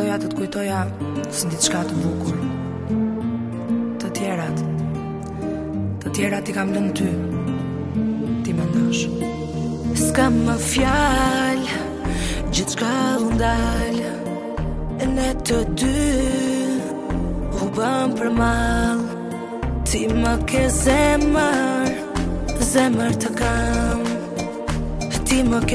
doja të kujtoja si diçka të bukur. Të tjerat i kam lënë ty. Ti mendosh s'kam më fjal, gjithçka u ndal, e ne të dy u bëm për mal. Ti më ke zemër, zemër të kam. Ti më ke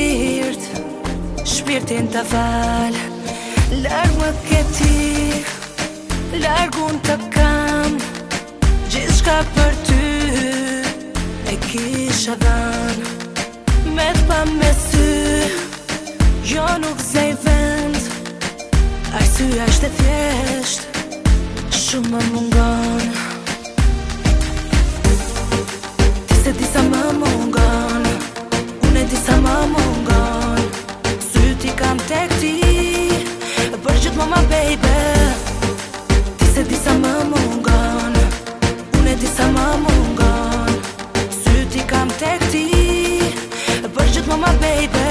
shpirtin të val. Larg më ke ti, largun të kam. Gjithçka për ty e kisha dhan. Me t'pa me sy, jo nuk zej vend. Arsyeja është e thjesht, shumë më mungon. Ti se di sa më mungon, unë e di sa më mungon. Syti kam tek ti, për gjithmonë ma baby. Ti se di sa më mungon, unë e di sa më mungon. Syti kam tek ti, për gjithmonë ma baby.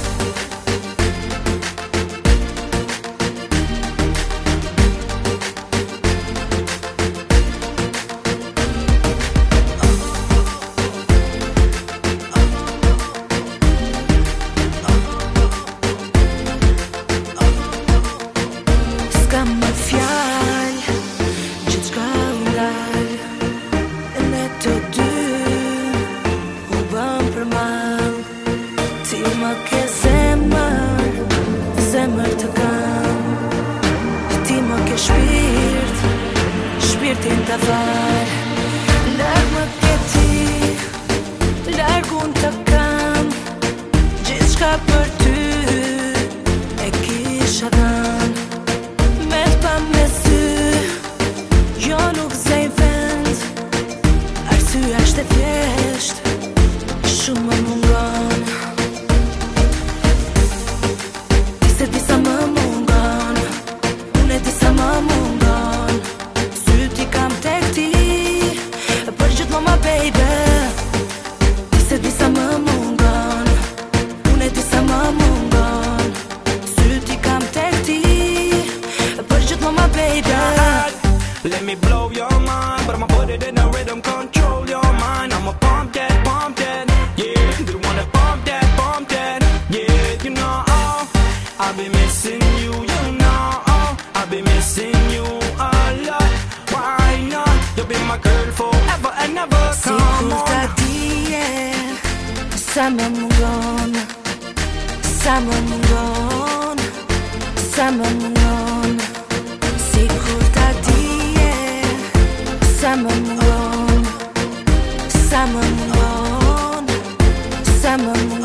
S'kam më fjal, gjithçka u ndal, e ne të dy u bëm për mal. Ti më ke zemër, zemër të kam. Ti më ke shpirtin të val. Larg më ke ti, largun të kam. Gjithçka për ty e kisha dhan. Me t'pa me sy, jo nuk zej vend. Arsyeja është e thjesht, shumë më mungon. Ti se di sa më mungon, unë e di sa më mungon. Syti kam tek ti, për gjithmonë ma baby. Ti se di sa më mungon, unë e di sa më mungon. Syti kam tek ti, për gjithmonë ma baby. Let me blow your mind, but I'ma put it in a rhythm, control your mind. I'ma pump that, yeah. Do you wanna pump that, yeah. You know, I've been missing you, you know, I've been missing you a lot. Why not? You'll be my girl forever and ever. Si Come kur ta on. dije, sa më mungon, sa më mungon, sa më mungon. Si kur ta dije, sa më mungon, sa më mungon, sa më mungon.